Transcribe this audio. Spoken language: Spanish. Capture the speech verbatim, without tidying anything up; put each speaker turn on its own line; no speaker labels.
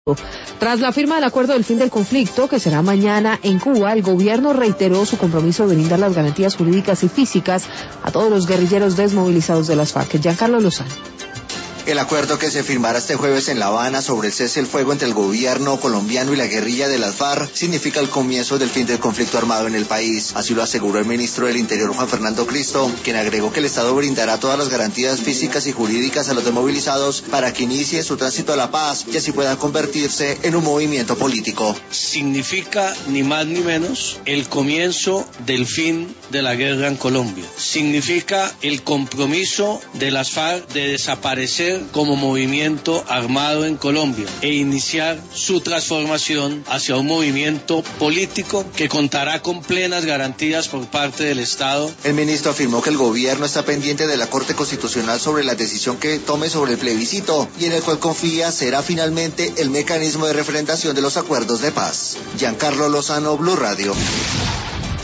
Tras la firma del acuerdo del fin del conflicto, que será mañana en Cuba, el gobierno reiteró su compromiso de brindar las garantías jurídicas y físicas a todos los guerrilleros desmovilizados de las FARC. Giancarlo Lozano.
El acuerdo que se firmará este jueves en La Habana sobre el cese del fuego entre el gobierno colombiano y la guerrilla de las FARC significa el comienzo del fin del conflicto armado en el país. Así lo aseguró el ministro del Interior, Juan Fernando Cristo, quien agregó que el Estado brindará todas las garantías físicas y jurídicas a los desmovilizados para que inicie su tránsito a la paz y así pueda convertirse en un movimiento político.
Significa ni más ni menos el comienzo del fin de la guerra en Colombia. Significa el compromiso de las FARC de desaparecer como movimiento armado en Colombia e iniciar su transformación hacia un movimiento político que contará con plenas garantías por parte del Estado.
El ministro afirmó que el gobierno está pendiente de la Corte Constitucional sobre la decisión que tome sobre el plebiscito y en el cual confía será finalmente el mecanismo de refrendación de los acuerdos de paz. Giancarlo Lozano, Blue Radio.